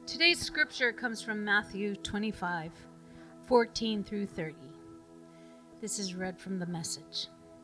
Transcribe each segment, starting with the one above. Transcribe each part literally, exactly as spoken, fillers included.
Today's scripture comes from Matthew twenty-five, fourteen through thirty. This is read from the Message.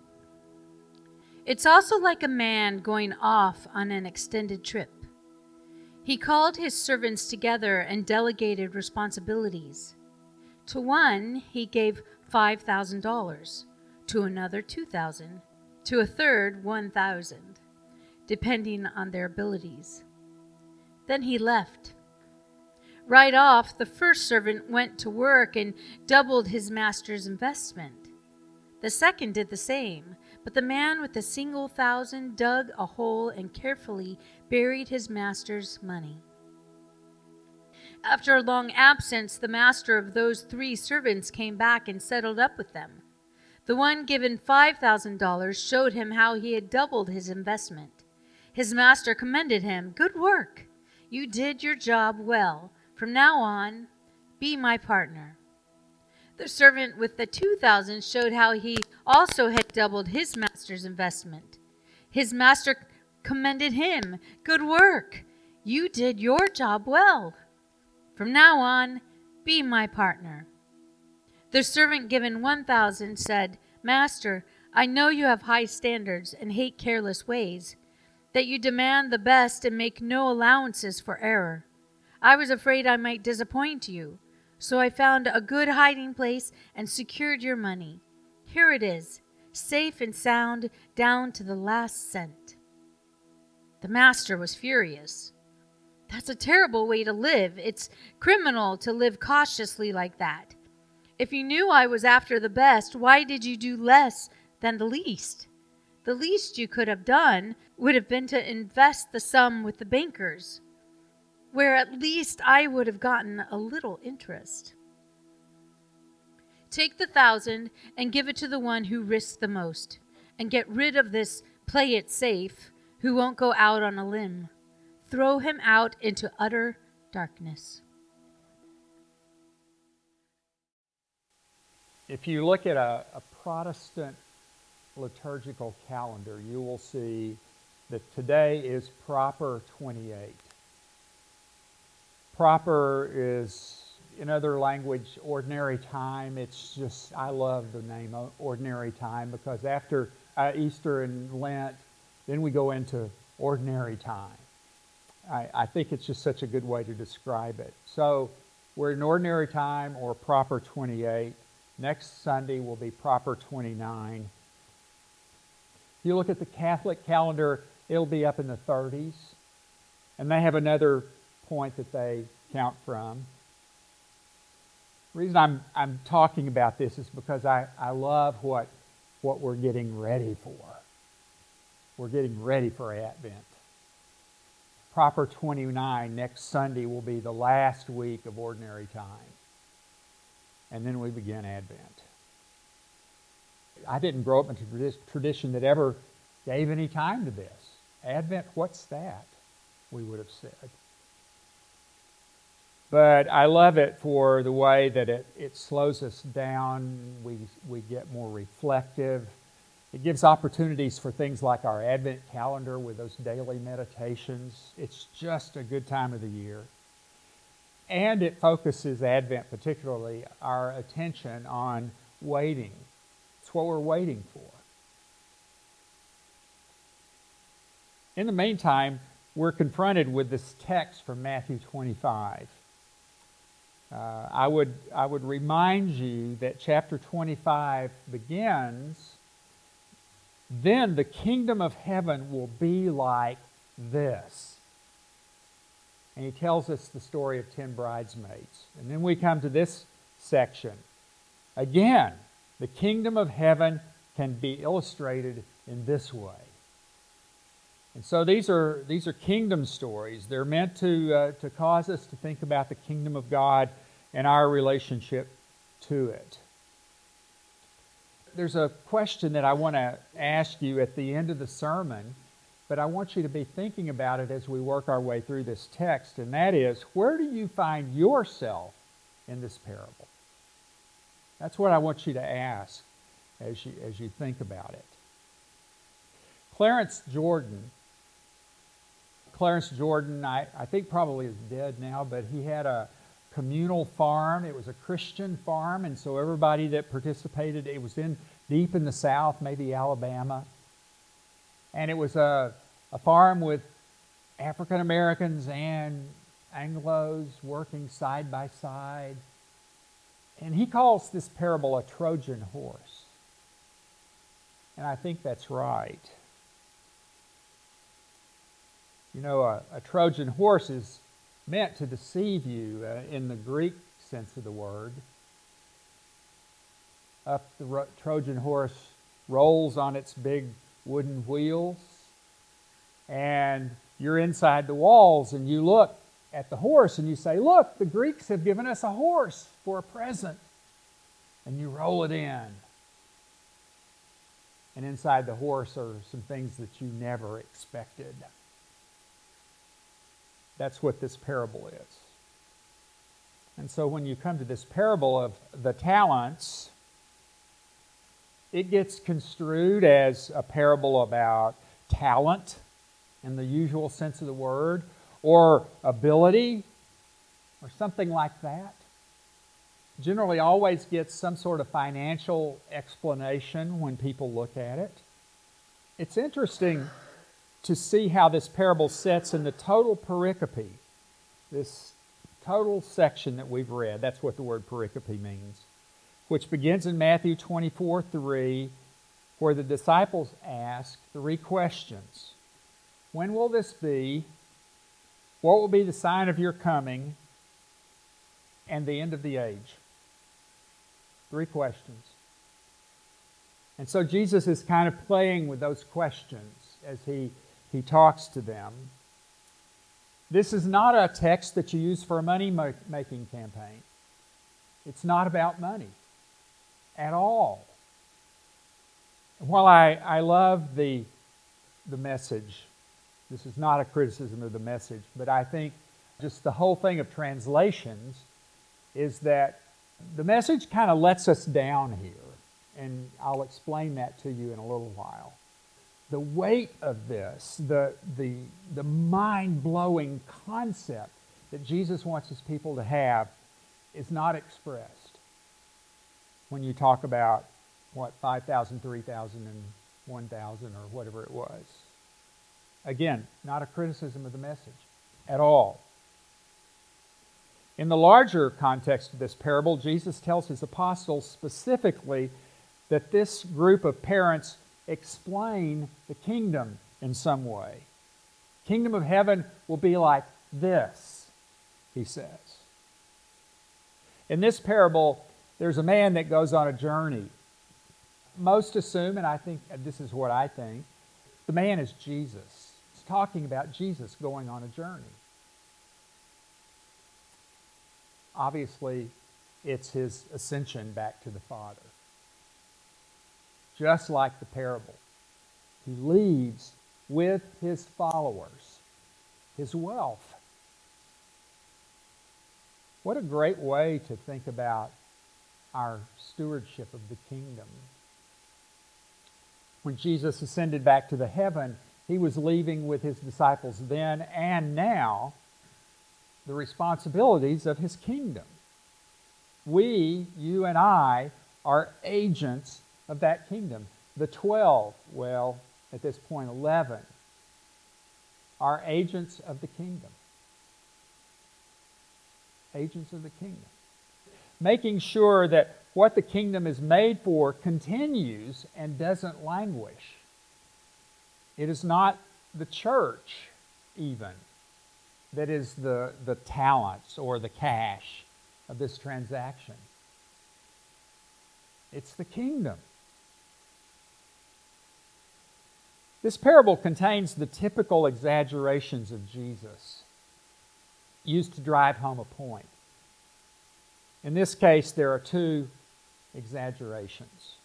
It's also like a man going off on an extended trip. He called his servants together and delegated responsibilities. To one, he gave five thousand dollars, to another two thousand dollars, to a third one thousand dollars, depending on their abilities. Then he left. Right off, the first servant went to work and doubled his master's investment. The second did the same, but the man with the single thousand dug a hole and carefully buried his master's money. After a long absence, the master of those three servants came back and settled up with them. The one given five thousand dollars showed him how he had doubled his investment. His master commended him. "Good work. You did your job well. From now on, be my partner." The servant with the two thousand showed how he also had doubled his master's investment. His master commended him. "Good work. You did your job well. From now on, be my partner." The servant given one thousand said, "Master, I know you have high standards and hate careless ways, that you demand the best and make no allowances for error. I was afraid I might disappoint you, so I found a good hiding place and secured your money. Here it is, safe and sound down to the last cent." The master was furious. "That's a terrible way to live. It's criminal to live cautiously like that. If you knew I was after the best, why did you do less than the least? The least you could have done would have been to invest the sum with the bankers, where at least I would have gotten a little interest. Take the thousand and give it to the one who risks the most, and get rid of this play it safe who won't go out on a limb. Throw him out into utter darkness." If you look at a, a Protestant liturgical calendar, you will see that today is Proper twenty-eight. Proper is, in other language, ordinary time. It's just, I love the name ordinary time because after uh, Easter and Lent, then we go into ordinary time. I, I think it's just such a good way to describe it. So we're in ordinary time or Proper twenty-eight. Next Sunday will be Proper twenty-nine. If you look at the Catholic calendar, it'll be up in the thirties. And they have another point that they count from. The reason I'm, I'm talking about this is because I, I love what, what we're getting ready for. We're getting ready for Advent. Proper twenty-nine, next Sunday, will be the last week of ordinary time. And then we begin Advent. I didn't grow up into this tradition that ever gave any time to this. Advent, what's that? We would have said. But I love it for the way that it, it slows us down. We, we get more reflective. It gives opportunities for things like our Advent calendar with those daily meditations. It's just a good time of the year. And it focuses, Advent particularly, our attention on waiting. It's what we're waiting for. In the meantime, we're confronted with this text from Matthew twenty-five. Uh, I would, I would remind you that chapter twenty-five begins, "Then the kingdom of heaven will be like this." And he tells us the story of ten bridesmaids. And then we come to this section. Again, the kingdom of heaven can be illustrated in this way. And so these are, these are kingdom stories. They're meant to, uh, to cause us to think about the kingdom of God and our relationship to it. There's a question that I want to ask you at the end of the sermon, but I want you to be thinking about it as we work our way through this text, and that is, where do you find yourself in this parable? That's what I want you to ask as you, as you think about it. Clarence Jordan Clarence Jordan, I, I think probably is dead now, but he had a communal farm. It was a Christian farm, and so everybody that participated, it was in deep in the South, maybe Alabama. And it was a, a farm with African Americans and Anglos working side by side. And he calls this parable a Trojan horse. And I think that's right. You know, a, a Trojan horse is meant to deceive you uh, in the Greek sense of the word. Up the ro- Trojan horse rolls on its big wooden wheels, and you're inside the walls, and you look at the horse and you say, look, the Greeks have given us a horse for a present. And you roll it in. And inside the horse are some things that you never expected. That's what this parable is. And so when you come to this parable of the talents, it gets construed as a parable about talent in the usual sense of the word, or ability, or something like that. Generally always gets some sort of financial explanation when people look at it. It's interesting to see how this parable sets in the total pericope, this total section that we've read. That's what the word pericope means, which begins in Matthew twenty-four three, where the disciples ask three questions. When will this be? What will be the sign of your coming and the end of the age? Three questions. And so Jesus is kind of playing with those questions as he, he talks to them. This is not a text that you use for a money-making campaign. It's not about money at all. While I, I love the, the message, this is not a criticism of the message, but I think just the whole thing of translations is that the message kind of lets us down here, and I'll explain that to you in a little while. The weight of this, the, the, the mind-blowing concept that Jesus wants his people to have is not expressed when you talk about, what, five thousand, three thousand, and one thousand, or whatever it was. Again, not a criticism of the message at all. In the larger context of this parable, Jesus tells his apostles specifically that this group of parents explain the kingdom in some way. Kingdom of heaven will be like this, he says. In this parable, there's a man that goes on a journey. Most assume, and I think this is what I think, the man is Jesus. It's talking about Jesus going on a journey. Obviously, it's his ascension back to the Father. Just like the parable, he leaves with his followers his wealth. What a great way to think about our stewardship of the kingdom. When Jesus ascended back to the heaven, he was leaving with his disciples then and now the responsibilities of his kingdom. We, you and I, are agents of that kingdom. The twelve, well, at this point eleven, are agents of the kingdom. Agents of the kingdom. Making sure that what the kingdom is made for continues and doesn't languish. It is not the church, even, that is the, the talents or the cash of this transaction. It's the kingdom. This parable contains the typical exaggerations of Jesus used to drive home a point. In this case, there are two exaggerations.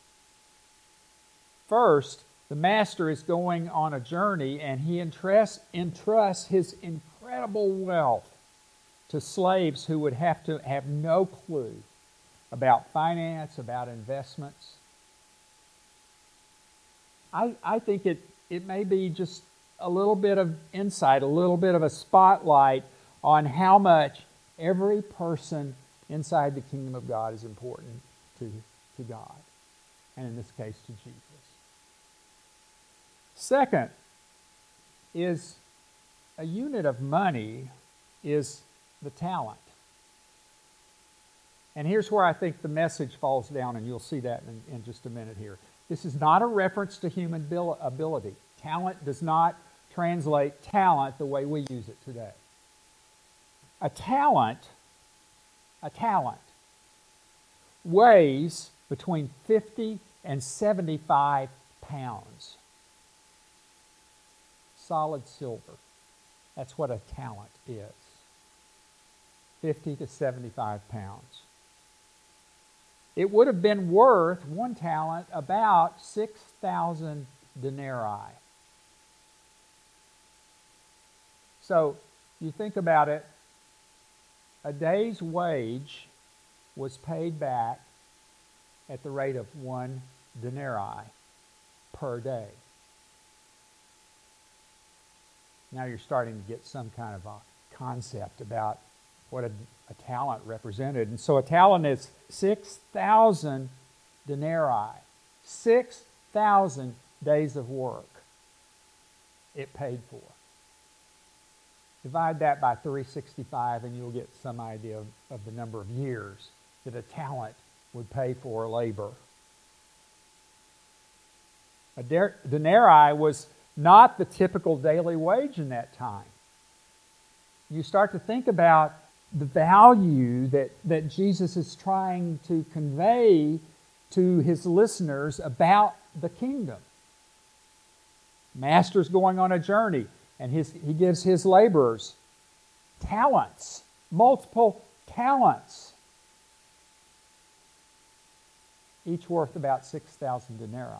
First, the master is going on a journey and he entrusts, entrusts his incredible wealth to slaves who would have to have no clue about finance, about investments. I, I think it, it may be just a little bit of insight, a little bit of a spotlight on how much every person inside the kingdom of God is important to, to God, and in this case to Jesus. Second is a unit of money is the talent. And here's where I think the message falls down, and you'll see that in, in just a minute here. This is not a reference to human ability. Talent does not translate talent the way we use it today. A talent, a talent weighs between fifty and seventy-five pounds. Solid silver. That's what a talent is. fifty to seventy-five pounds. It would have been worth, one talent, about six thousand denarii. So, you think about it, a day's wage was paid back at the rate of one denarii per day. Now you're starting to get some kind of a concept about what a, a talent represented. And so a talent is six thousand denarii, six thousand days of work it paid for. Divide that by three hundred sixty-five and you'll get some idea of, of the number of years that a talent would pay for labor. A denarii was not the typical daily wage in that time. You start to think about the value that, that Jesus is trying to convey to his listeners about the kingdom. Master's going on a journey, and his, he gives his laborers talents, multiple talents, each worth about six thousand denarii.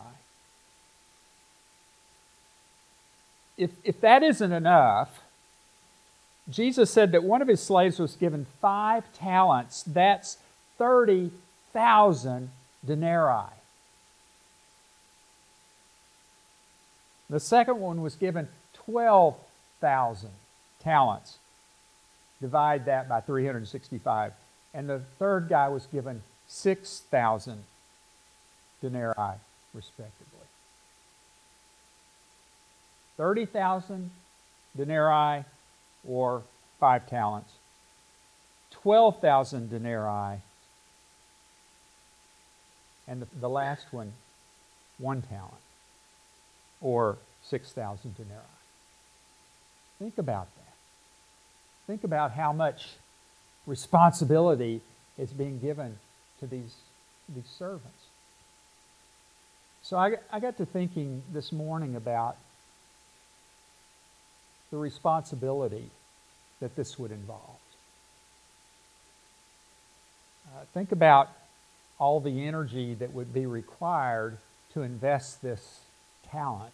If, if that isn't enough, Jesus said that one of his slaves was given five talents. That's thirty thousand denarii. The second one was given twelve thousand talents. Divide that by three hundred sixty-five. And the third guy was given six thousand denarii, respectively. thirty thousand denarii or five talents. twelve thousand denarii. And the, the last one, one talent or six thousand denarii. Think about that. Think about how much responsibility is being given to these, these servants. So I, I got to thinking this morning about the responsibility that this would involve. Uh, think about all the energy that would be required to invest this talent.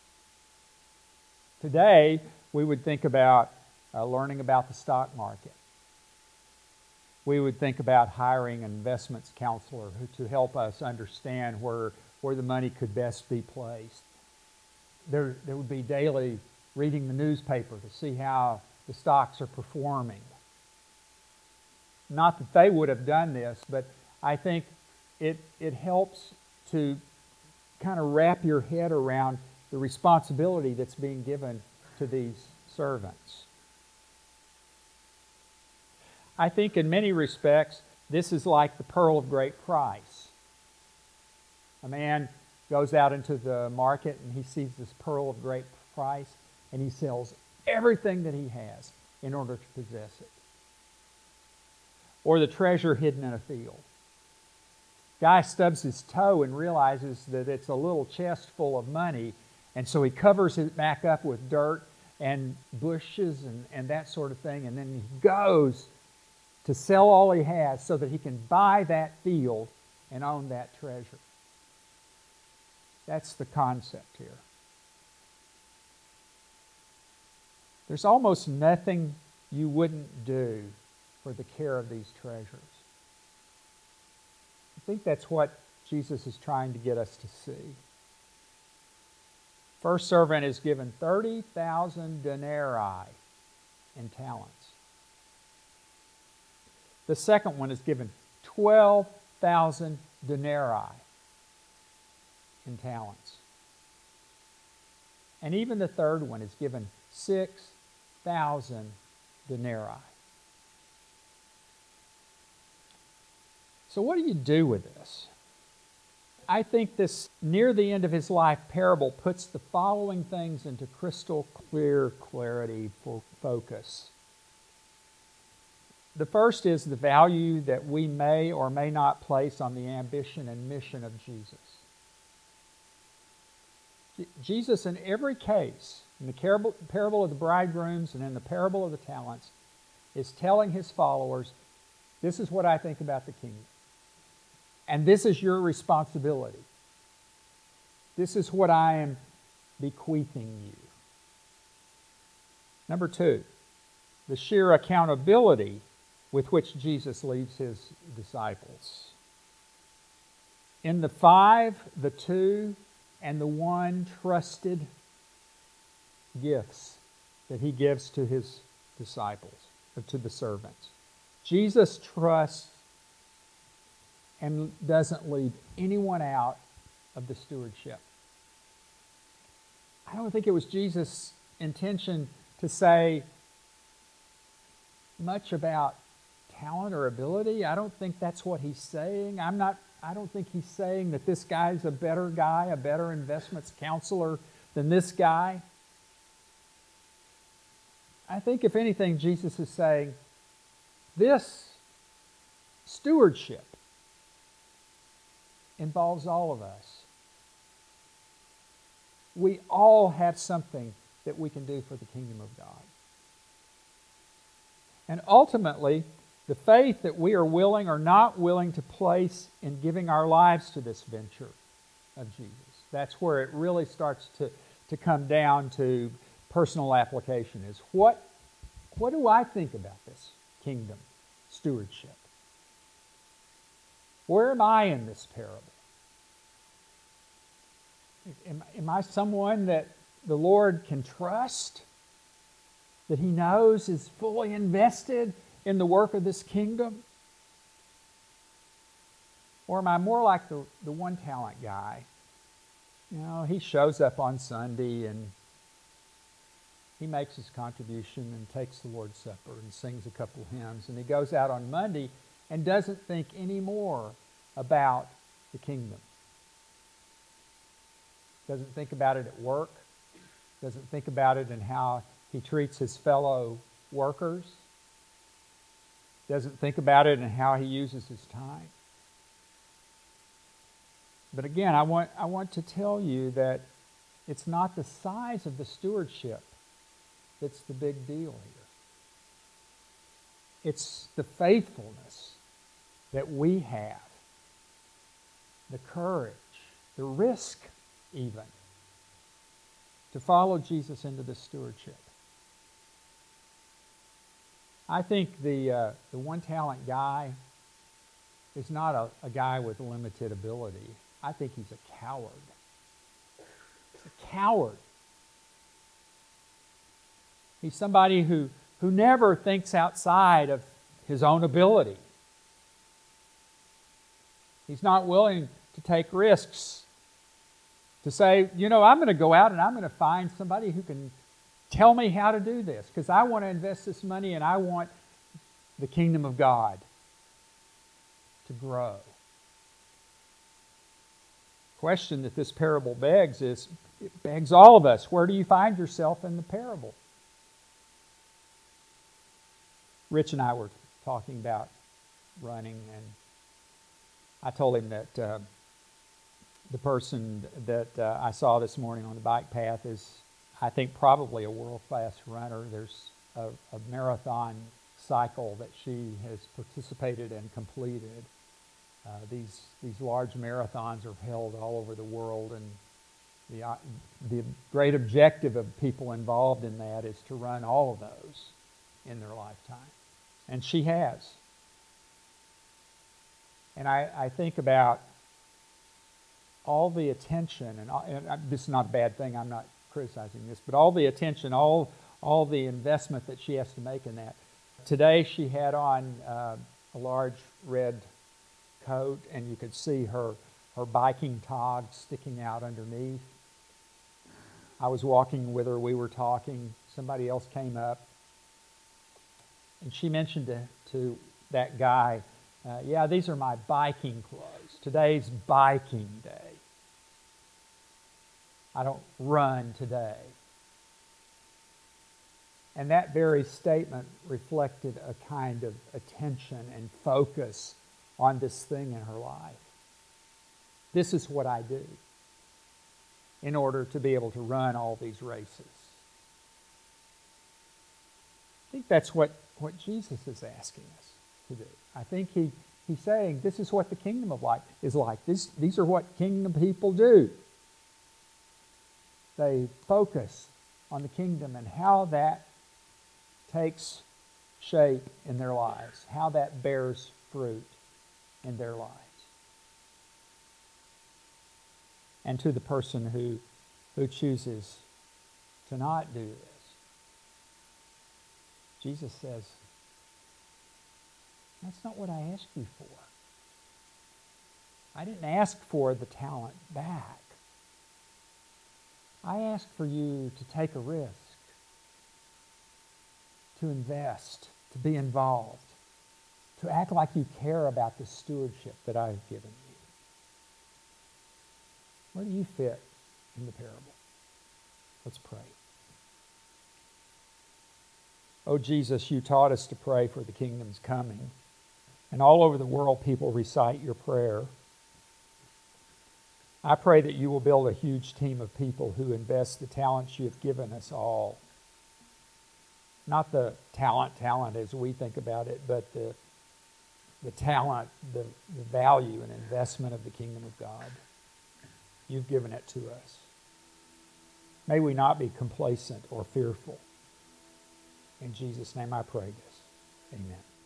Today, we would think about uh, learning about the stock market. We would think about hiring an investments counselor who, to help us understand where, where the money could best be placed. There, there would be daily reading the newspaper to see how the stocks are performing. Not that they would have done this, but I think it, it helps to kind of wrap your head around the responsibility that's being given to these servants. I think in many respects, this is like the pearl of great price. A man goes out into the market and he sees this pearl of great price and he sells everything that he has in order to possess it. Or the treasure hidden in a field. Guy stubs his toe and realizes that it's a little chest full of money, and so he covers it back up with dirt and bushes and, and that sort of thing, and then he goes to sell all he has so that he can buy that field and own that treasure. That's the concept here. There's almost nothing you wouldn't do for the care of these treasures. I think that's what Jesus is trying to get us to see. First servant is given thirty thousand denarii in talents. The second one is given twelve thousand denarii in talents. And even the third one is given six thousand denarii. So what do you do with this? I think this near the end of his life parable puts the following things into crystal clear clarity for focus. The first is the value that we may or may not place on the ambition and mission of Jesus. Jesus, in every case, in the parable of the bridegrooms and in the parable of the talents, is telling his followers, this is what I think about the kingdom. And this is your responsibility. This is what I am bequeathing you. Number two, the sheer accountability with which Jesus leaves his disciples. In the five, the two, and the one trusted gifts that he gives to his disciples, or to the servants. Jesus trusts and doesn't leave anyone out of the stewardship. I don't think it was Jesus' intention to say much about talent or ability. I don't think that's what he's saying. I'm not, I don't think he's saying that this guy's a better guy, a better investments counselor than this guy. I think, if anything, Jesus is saying this stewardship involves all of us. We all have something that we can do for the kingdom of God. And ultimately, the faith that we are willing or not willing to place in giving our lives to this venture of Jesus, that's where it really starts to, to come down to personal application, is what, what do I think about this kingdom stewardship? Where am I in this parable? Am, am I someone that the Lord can trust? That he knows is fully invested in the work of this kingdom? Or am I more like the, the one talent guy? You know, he shows up on Sunday and he makes his contribution and takes the Lord's Supper and sings a couple of hymns, and he goes out on Monday and doesn't think any more about the kingdom. Doesn't think about it at work. Doesn't think about it in how he treats his fellow workers. Doesn't think about it in how he uses his time. But again, I want, I want to tell you that it's not the size of the stewardship that's the big deal here. It's the faithfulness that we have, the courage, the risk even, to follow Jesus into this stewardship. I think the uh, the one talent guy is not a, a guy with limited ability. I think he's a coward. He's a coward. He's somebody who, who never thinks outside of his own ability. He's not willing to take risks, to say, you know, I'm going to go out and I'm going to find somebody who can tell me how to do this, because I want to invest this money and I want the kingdom of God to grow. The question that this parable begs is, it begs all of us, where do you find yourself in the parable? Rich and I were talking about running, and I told him that uh, the person that uh, I saw this morning on the bike path is, I think, probably a world-class runner. There's a, a marathon cycle that she has participated and completed. Uh, these these large marathons are held all over the world, and the uh, the great objective of people involved in that is to run all of those in their lifetime. And she has. And I, I think about all the attention, and, all, and I- this is not a bad thing, I'm not criticizing this, but all the attention, all, all the investment that she has to make in that. Today she had on uh, a large red coat, and you could see her, her biking togs sticking out underneath. I was walking with her, we were talking, somebody else came up, and she mentioned to, to that guy, uh, yeah, these are my biking clothes. Today's biking day. I don't run today. And that very statement reflected a kind of attention and focus on this thing in her life. This is what I do in order to be able to run all these races. I think that's what, what Jesus is asking us to do. I think he, he's saying this is what the kingdom of life is like. This, these are what kingdom people do. They focus on the kingdom and how that takes shape in their lives, how that bears fruit in their lives. And to the person who, who chooses to not do this, Jesus says, that's not what I asked you for. I didn't ask for the talent back. I asked for you to take a risk, to invest, to be involved, to act like you care about the stewardship that I've given you. Where do you fit in the parable? Let's pray. Oh, Jesus, you taught us to pray for the kingdom's coming. And all over the world, people recite your prayer. I pray that you will build a huge team of people who invest the talents you have given us all. Not the talent, talent as we think about it, but the, the talent, the, the value and investment of the kingdom of God. You've given it to us. May we not be complacent or fearful. In Jesus' name I pray this. Amen.